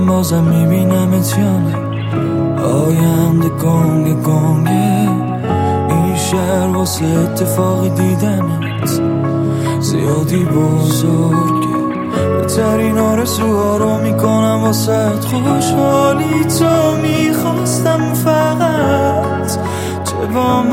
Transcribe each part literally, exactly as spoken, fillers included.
من بازم میبینمت یا نه؟ آینده گنگ گنگه این شهر واسه اتفاقی دیدنت زیادی بزرگه. بهترین آرزوها رو میکنم واسه خوشحالی تو میخواستم فقط چه با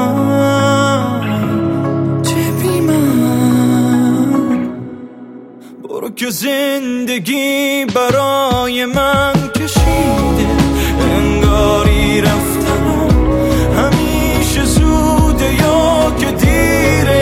من چه بی من. برو که زندگی برای من کشیده انگاری رفتنم همیشه زوده یا که دیره.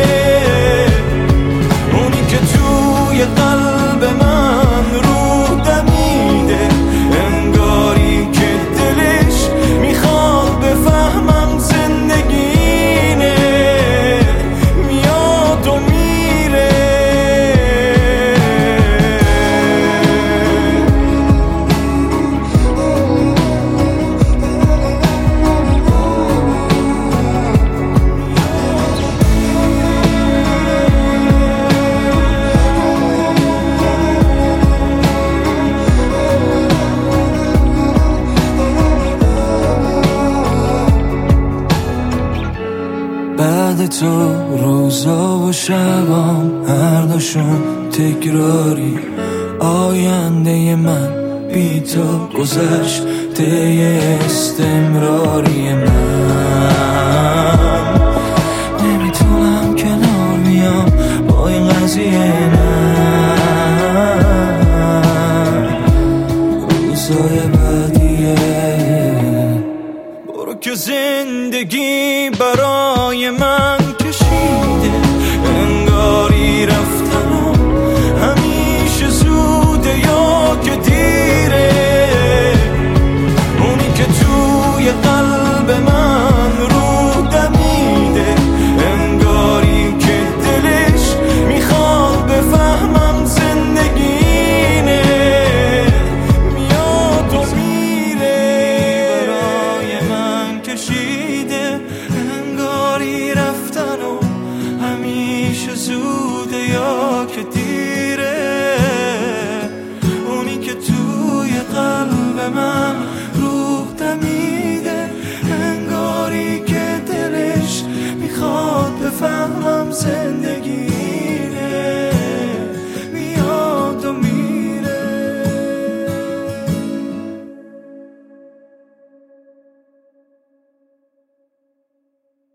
اونی که توی قلب من رو دمیده انگاری که دلش میخواد بفهمم زندگینه میاد و میره. بعد تو روزا و شبام هر دوشون تکراری. آینده من بی تو گذشته استمراری. من نمیتونم کنار بیام با این قضیه. من روزای بعدیه. برو که زندگی برای من کشیده انگاری رفتنم همیشه زوده یا که دیره. اونی که توی قلب من رو دمیده انگاری که دلش میخواد بفهمم زندگینه میاد و میره. برای من کشیده انگاری رفتن و همیشه زوده یا که دیره. اونی که توی قلب من روح دمیده انگاری که دلش میخواد بفهمم زنده